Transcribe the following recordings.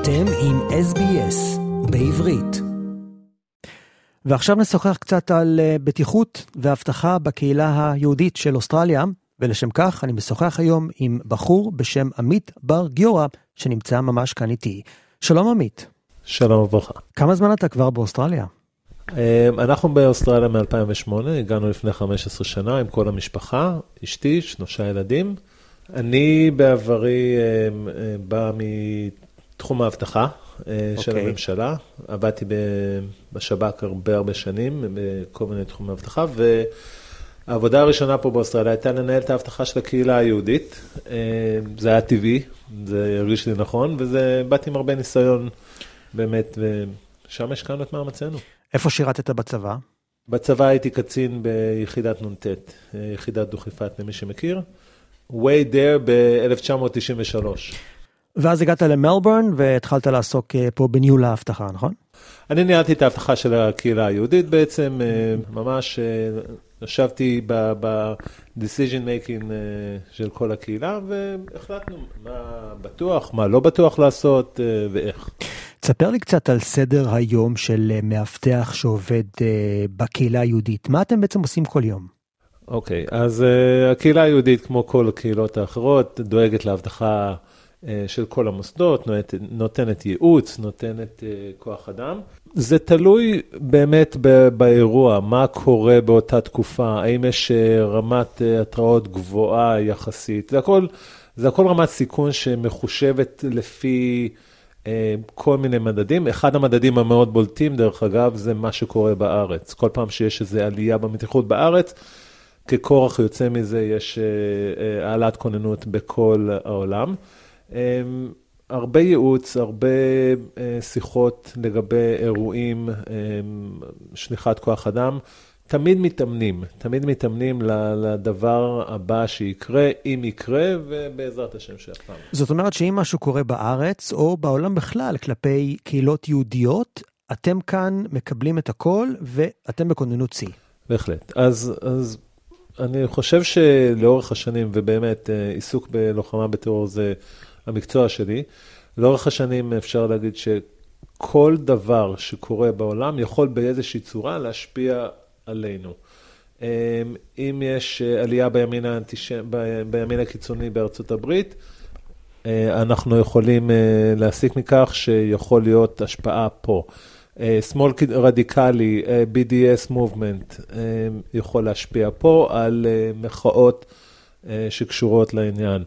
אתם עם SBS בעברית. ועכשיו נשוחח קצת על בטיחות והבטחה בקהילה היהודית של אוסטרליה, ולשם כך אני משוחח היום עם בחור בשם עמית בר גיורא, שנמצא ממש כאן איתי. שלום עמית. שלום וברכה. כמה זמן אתה כבר באוסטרליה? אנחנו באוסטרליה מ-2008, הגענו לפני 15 שנה עם כל המשפחה, אשתי, 3 ילדים. אני בעברי בא מתחום ההבטחה של הממשלה, עבדתי בשב"כ הרבה שנים, בכל מיני תחומי ההבטחה, והעבודה הראשונה פה באוסטרליה הייתה לנהל את ההבטחה של הקהילה היהודית. זה היה טבעי, זה הרגיש לי נכון, ובאתי עם הרבה ניסיון באמת, ושם השקענו את מאמצינו. איפה שירתת בצבא? בצבא הייתי קצין ביחידת נ"ט, יחידת דוכיפת למי שמכיר. way there ב-1993. ואז הגעת למלבורן והתחלת לעסוק פה בניהול ההבטחה, נכון? אני ניהלתי את ההבטחה של הקהילה היהודית בעצם, ממש ישבתי ב-decision making של כל הקהילה, והחלטנו מה בטוח, מה לא בטוח לעשות ואיך. תספר לי קצת על סדר היום של מאבטח שעובד בקהילה היהודית. מה אתם בעצם עושים כל יום? אוקיי, אז הקהילה היהודית, כמו כל הקהילות האחרות, דואגת להבטחה של כל המוסדות, נותנת ייעוץ, נותנת כוח אדם. זה תלוי באמת באירוע, מה קורה באותה תקופה, האם יש רמת התראות גבוהה יחסית. זה הכל רמת סיכון שמחושבת לפי כל מיני מדדים. אחד המדדים המאוד בולטים, דרך אגב, זה מה שקורה בארץ. כל פעם שיש איזו עלייה במתיחות בארץ, ככורח יוצא מזה יש העלאת כוננות בכל העולם. הרבה ייעוץ, הרבה שיחות לגבי אירועים, שליחת כוח אדם, תמיד מתאמנים לדבר הבא שיקרה, אם יקרה, ובעזרת השם שאף פעם. זאת אומרת שאם משהו קורה בארץ, או בעולם בכלל, כלפי קהילות יהודיות, אתם כאן מקבלים את הכל, ואתם בכוננות צי. בהחלט. אז אני חושב שלאורך השנים, ובאמת עיסוק בלוחמה בטרור זה המקצוע שלי, לאורך השנים אפשר להגיד שכל דבר שקורה בעולם יכול באיזושהי צורה להשפיע עלינו. אם יש עלייה בימין הקיצוני בארצות הברית, אנחנו יכולים להסיק מכך שיכול להיות השפעה פה. שמאל רדיקלי, BDS movement, יכול להשפיע פה על מחאות שקשורות לעניין.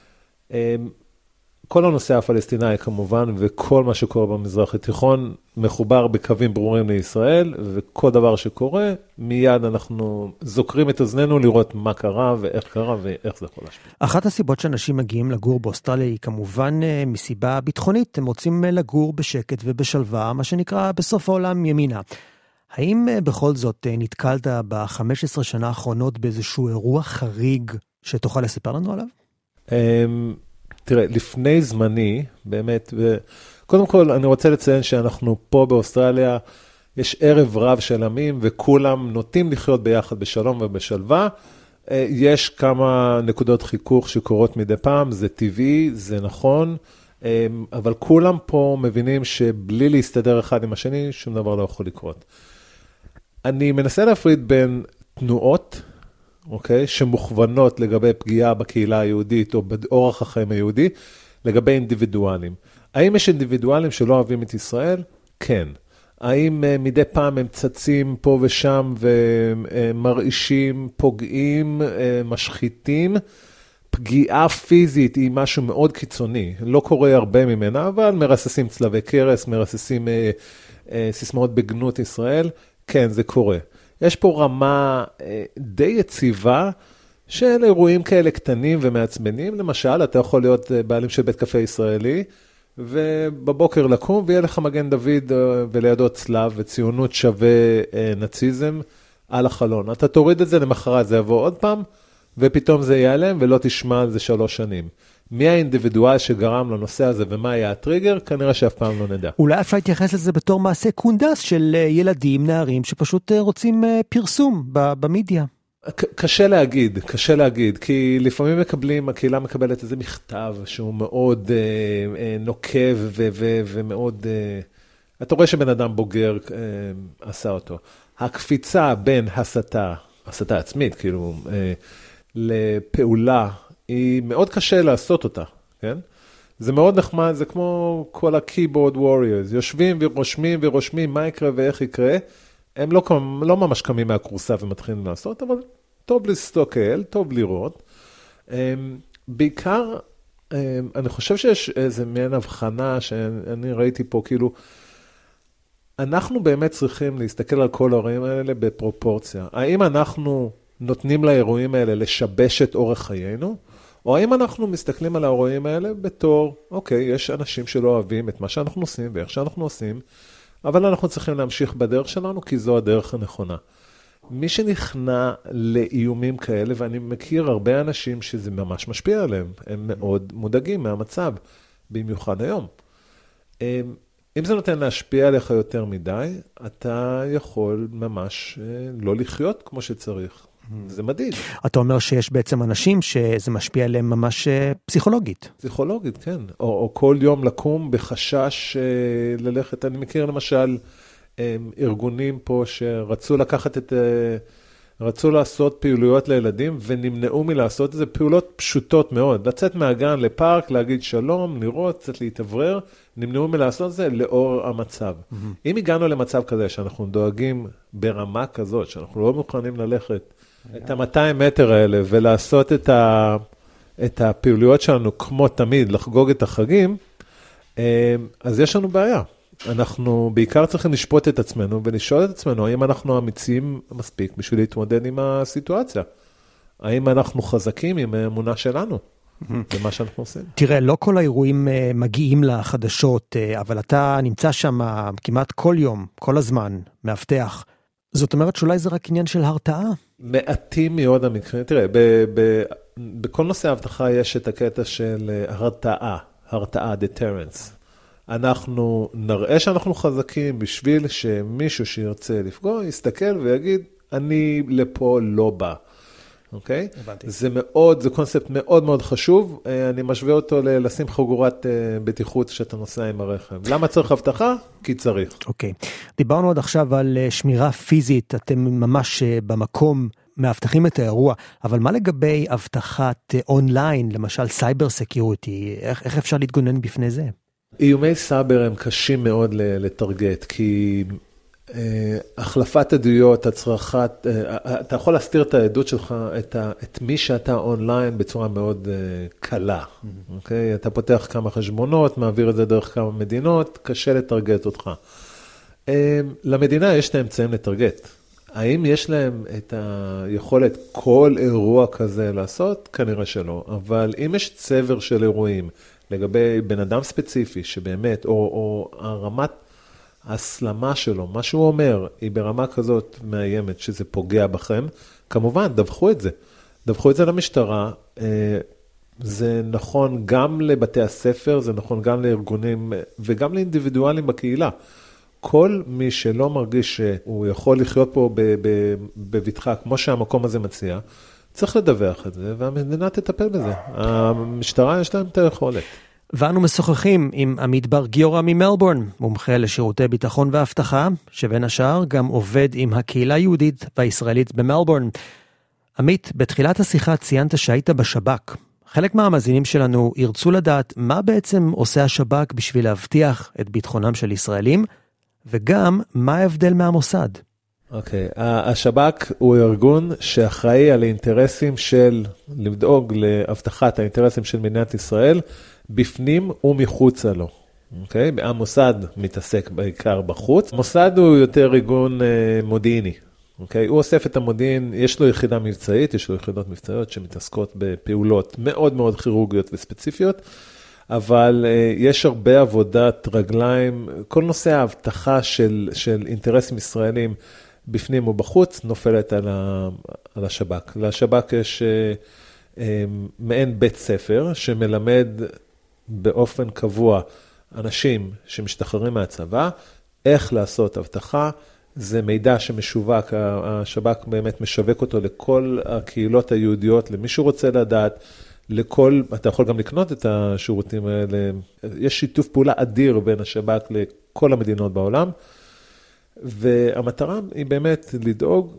כל הנושא הפלסטיני כמובן, וכל מה שקורה במזרח התיכון, מחובר בקווים ברורים לישראל, וכל דבר שקורה, מיד אנחנו זוכרים את אוזננו לראות מה קרה, ואיך קרה, ואיך זה יכול להשפיע. אחת הסיבות שאנשים מגיעים לגור באוסטרליה, היא כמובן מסיבה ביטחונית, הם רוצים לגור בשקט ובשלווה, מה שנקרא בסוף העולם ימינה. האם בכל זאת נתקלת ב-15 שנה האחרונות באיזשהו אירוע חריג, שתוכל לספר לנו עליו? תראה, לפני זמני, באמת, קודם כל אני רוצה לציין שאנחנו פה באוסטרליה, יש ערב רב של עמים, וכולם נוטים לחיות ביחד בשלום ובשלווה. יש כמה נקודות חיכוך שקורות מדי פעם, זה טבעי, זה נכון, אבל כולם פה מבינים שבלי להסתדר אחד עם השני, שום דבר לא יכול לקרות. אני מנסה להפריד בין תנועות, אוקיי, שמוכוונות לגבי פגיעה בקהילה היהודית או באורח החיים היהודי, לגבי אינדיבידואלים. האם יש אינדיבידואלים שלא אוהבים את ישראל? כן. האם מדי פעם הם צצים פה ושם ומרעישים, פוגעים, משחיתים? פגיעה פיזית היא משהו מאוד קיצוני. לא קורה הרבה ממנה, אבל מרססים צלבי קרס, מרססים סיסמאות בגנות ישראל. כן, זה קורה. יש פה רמה די יציבה של אירועים כאלה קטנים ומעצבנים. למשל, אתה יכול להיות בעלים של בית קפה ישראלי, ובבוקר לקום ויהיה לך מגן דוד ולידו צלב, וציונות שווה נאציזם על החלון. אתה תוריד את זה, למחרת זה יבוא עוד פעם, ופתאום זה ייעלם ולא תשמע על זה 3 שנים. מי האינדיבידואל שגרם לנושא הזה ומה היה הטריגר, כנראה שאף פעם לא נדע. אולי אפשר להתייחס לזה בתור מעשה קונדס של ילדים, נערים, שפשוט רוצים פרסום במדיה. קשה להגיד, כי לפעמים הקהילה מקבלת איזה מכתב שהוא מאוד נוקב ומאוד, אתה רואה שבן אדם בוגר עשה אותו. הקפיצה בין הסתה עצמית, כאילו, לפעולה, היא מאוד קשה לעשות אותה, כן? זה מאוד נחמד, זה כמו כל ה-keyboard warriors, יושבים ורושמים מה יקרה ואיך יקרה, הם לא ממש קמים מהקורסה ומתחילים לעשות, אבל טוב להסתכל, טוב לראות. בעיקר, אני חושב שיש איזה מעין הבחנה שאני ראיתי פה, כאילו, אנחנו באמת צריכים להסתכל על כל האירועים האלה בפרופורציה. האם אנחנו נותנים לאירועים האלה לשבש את אורח חיינו, או האם אנחנו מסתכלים על האירועים האלה בתור, אוקיי, יש אנשים שלא אוהבים את מה שאנחנו עושים ואיך שאנחנו עושים, אבל אנחנו צריכים להמשיך בדרך שלנו, כי זו הדרך הנכונה. מי שנכנע לאיומים כאלה, ואני מכיר הרבה אנשים שזה ממש משפיע עליהם, הם מאוד מודאגים מהמצב, במיוחד היום. אם זה נותן להשפיע עליך יותר מדי, אתה יכול ממש לא לחיות כמו שצריך. זה מדהים. אתה אומר שיש בעצם אנשים שזה משפיע עליהם ממש פסיכולוגית. פסיכולוגית, כן. או כל יום לקום בחשש ללכת. אני מכיר למשל ארגונים פה שרצו לקחת רצו לעשות פעילויות לילדים ונמנעו מלעשות את זה, פעולות פשוטות מאוד. לצאת מהגן לפארק, להגיד שלום, לראות, קצת להתאוורר, נמנעו מלעשות את זה לאור המצב. אם הגענו למצב כזה שאנחנו דואגים ברמה כזאת, שאנחנו לא מוכנים ללכת את ה-200 מטר האלה ולעשות את הפעילויות שלנו כמו תמיד, לחגוג את החגים, אז יש לנו בעיה. אנחנו בעיקר צריכים לשפוט את עצמנו ולשאול את עצמנו, האם אנחנו אמיצים מספיק בשביל להתמודד עם הסיטואציה? האם אנחנו חזקים עם האמונה שלנו? זה מה שאנחנו עושים. תראה, לא כל האירועים מגיעים לחדשות, אבל אתה נמצא שם כמעט כל יום, כל הזמן, מאבטח. זאת אומרת שאולי זה רק עניין של הרתעה? מעטים מאוד המקרים. תראה, בכל נושא האבטחה יש את הקטע של הרתעה, deterrence. אנחנו נראה שאנחנו חזקים בשביל שמישהו שירצה לפגוע, יסתכל ויגיד, אני לפה לא בא. אוקיי? הבנתי. זה קונספט מאוד מאוד חשוב. אני משווה אותו לשים חגורת בטיחות שאתה נוסע עם הרכב. למה צריך הבטחה? כי צריך. אוקיי. דיברנו עד עכשיו על שמירה פיזית, אתם ממש במקום מאבטחים את האירוע, אבל מה לגבי הבטחת אונליין, למשל סייבר סקיוריטי, איך אפשר להתגונן בפני זה? איומי סייבר הם קשים מאוד לטרגט, כי החלפת עדויות, הצרכת, אתה יכול להסתיר את העדות שלך, את מי שאתה אונליין בצורה מאוד קלה. אוקיי? אתה פותח כמה חשבונות, מעביר את זה דרך כמה מדינות, קשה לטרגט אותך. למדינה יש את האמצעים לטרגט. האם יש להם את היכולת כל אירוע כזה לעשות? כנראה שלא. אבל אם יש צבר של אירועים לגבי בן אדם ספציפי שבאמת, או הרמת ההסלמה שלו, מה שהוא אומר, היא ברמה כזאת מאיימת שזה פוגע בכם, כמובן, דווחו את זה. דווחו את זה למשטרה, זה נכון גם לבתי הספר, זה נכון גם לארגונים וגם לאינדיבידואלים בקהילה. כל מי שלא מרגיש שהוא יכול לחיות פה בבטחה, כמו שהמקום הזה מציע, צריך לדווח את זה, והמדינה תטפל בזה. המשטרה יש להם את היכולת. ואנו משוחחים עם עמית בר גיורא ממלבורן, מומחה לשירותי ביטחון והבטחה, שבין השאר גם עובד עם הקהילה היהודית והישראלית במלבורן. עמית, בתחילת השיחה ציינת שהיית בשב"כ. חלק מהמאזינים שלנו ירצו לדעת מה בעצם עושה השב"כ בשביל להבטיח את ביטחונם של ישראלים, וגם מה ההבדל מהמוסד. אוקיי, השב"כ הוא ארגון שאחראי על האינטרסים לדאוג להבטחת האינטרסים של מדינת ישראל, בפנים ומחוצה לו. אוקיי? המוסד מתעסק בעיקר בחוץ. המוסד הוא יותר ארגון מודיעיני. אוקיי? הוא אוסף את המודיעין, יש לו יחידה מבצעית, יש לו יחידות מבצעיות שמתעסקות בפעולות מאוד מאוד כירורגיות וספציפיות, אבל יש הרבה עבודת רגליים, כל נושא ההבטחה של אינטרסים ישראלים בפנים ובחוץ נופלת על השב"כ. לשב"כ יש מעין בית ספר שמלמד באופן קבוע אנשים שמשתחררים מהצבא, איך לעשות הבטחה זה מידע שמשווק, השב"כ באמת משווק אותו לכל הקהילות היהודיות, למי שרוצה לדעת, אתה יכול גם לקנות את השירותים האלה, יש שיתוף פעולה אדיר בין השב"כ לכל המדינות בעולם, והמטרה היא באמת לדאוג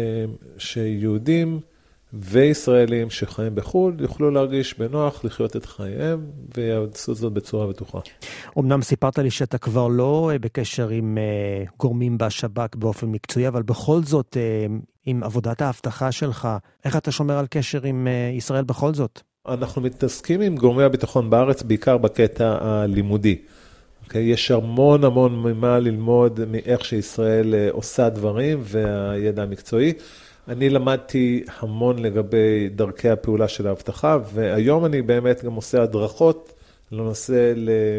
שיהודים וישראלים שחיים בחו"ל יוכלו להרגיש בנוח, לחיות את חייהם, ויעשו זאת בצורה בטוחה. אמנם סיפרת לי שאתה כבר לא בקשר עם גורמים בשב"כ באופן מקצועי, אבל בכל זאת, עם עבודת ההבטחה שלך, איך אתה שומר על קשר עם ישראל בכל זאת? אנחנו מתעסקים עם גורמי הביטחון בארץ, בעיקר בקטע הלימודי. יש המון מה ללמוד מאיך שישראל עושה דברים והידע המקצועי. אני למדתי המון לגבי דרכי הפעולה של ההבטחה, והיום אני באמת גם עושה הדרכות לנושא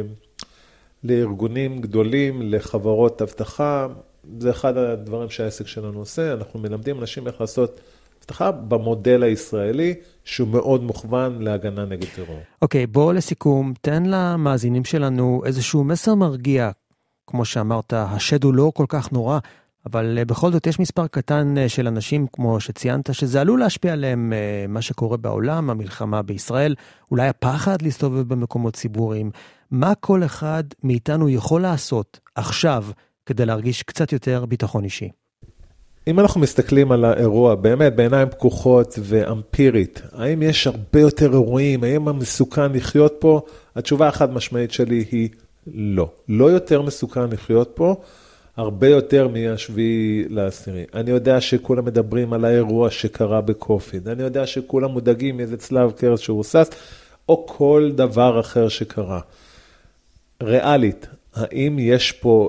לארגונים גדולים, לחברות הבטחה. זה אחד הדברים שהעסק שלנו עושה. אנחנו מלמדים אנשים איך לעשות הבטחה במודל הישראלי, שהוא מאוד מוכוון להגנה נגד טרור. אוקיי, בוא לסיכום, תן למאזינים שלנו איזשהו מסר מרגיע. כמו שאמרת, השד הוא לא כל כך נורא, אבל בכל זאת יש מספר קטן של אנשים, כמו שציינת, שזה עלול להשפיע עליהם מה שקורה בעולם, המלחמה בישראל, אולי הפחד להסתובב במקומות ציבוריים. מה כל אחד מאיתנו יכול לעשות עכשיו כדי להרגיש קצת יותר ביטחון אישי? אם אנחנו מסתכלים על האירוע, באמת בעיניים פקוחות ואמפירית, האם יש הרבה יותר אירועים, האם המסוכן לחיות פה? התשובה החד משמעית שלי היא לא. לא יותר מסוכן לחיות פה, הרבה יותר מהשביעי לעשירי. אני יודע שכולם מדברים על האירוע שקרה בקופיד, אני יודע שכולם מודאגים מאיזה צלב קרס שהוסס, או כל דבר אחר שקרה. ריאלית, האם יש פה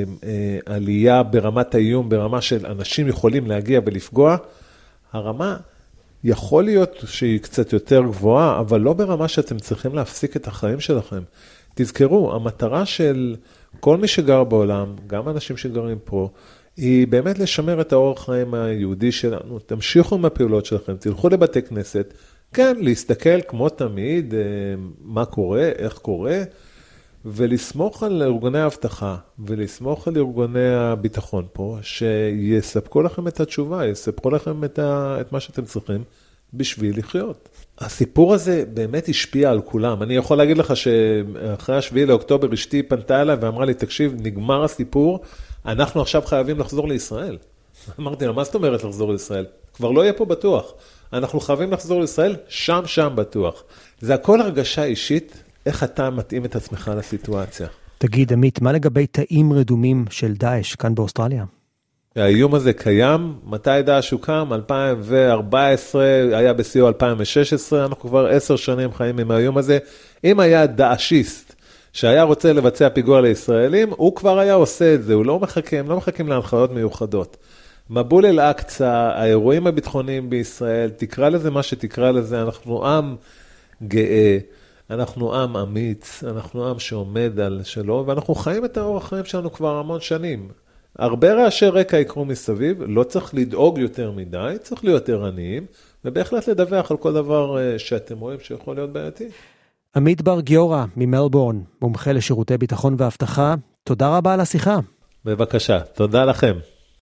עלייה ברמת האיום, ברמה של אנשים יכולים להגיע ולפגוע? הרמה יכול להיות שהיא קצת יותר גבוהה, אבל לא ברמה שאתם צריכים להפסיק את החיים שלכם. תזכרו, המטרה של כל מי שגר בעולם, גם אנשים שגרים פה, היא באמת לשמר את האורח חיים היהודי שלנו. תמשיכו עם הפעולות שלכם, תלכו לבתי כנסת, כן, להסתכל כמו תמיד, מה קורה, איך קורה, ולסמוך על ארגוני ההבטחה, ולסמוך על ארגוני הביטחון פה, שיספקו לכם את התשובה, יספקו לכם את מה שאתם צריכים בשביל לחיות. הסיפור הזה באמת השפיע על כולם. אני יכול להגיד לך שאחרי השביעי לאוקטובר אשתי פנתה אליי ואמרה לי, תקשיב, נגמר הסיפור, אנחנו עכשיו חייבים לחזור לישראל. אמרתי לה, מה זאת אומרת לחזור לישראל? כבר לא יהיה פה בטוח. אנחנו חייבים לחזור לישראל, שם בטוח. זה הכל הרגשה אישית, איך אתה מתאים את עצמך לסיטואציה. תגיד, עמית, מה לגבי תאים רדומים של דאעש כאן באוסטרליה? האיום הזה קיים, מתי דאעש הוקם? 2014, היה בסיוע 2016, אנחנו כבר 10 שנים חיים עם האיום הזה. אם היה דאעשיסט שהיה רוצה לבצע פיגוע לישראלים, הוא כבר היה עושה את זה, הוא לא מחכים להנחיות מיוחדות. מבול אל-אקצא, האירועים הביטחוניים בישראל, תקרא לזה מה שתקרא לזה, אנחנו עם גאה, אנחנו עם אמיץ, אנחנו עם שעומד על שלו, ואנחנו חיים את האורח חיים שלנו כבר המון שנים. הרבה רעשי רקע יקרו מסביב, לא צריך לדאוג יותר מדי, צריך להיות יותר עניים, ובהחלט לדווח על כל דבר שאתם רואים שיכול להיות בעייתי. עמית בר גיורא ממלבורן, מומחה לשירותי ביטחון והבטחה, תודה רבה על השיחה. בבקשה, תודה לכם.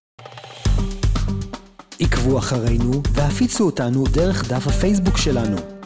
עקבו אחרינו והפיצו אותנו דרך דף הפייסבוק שלנו.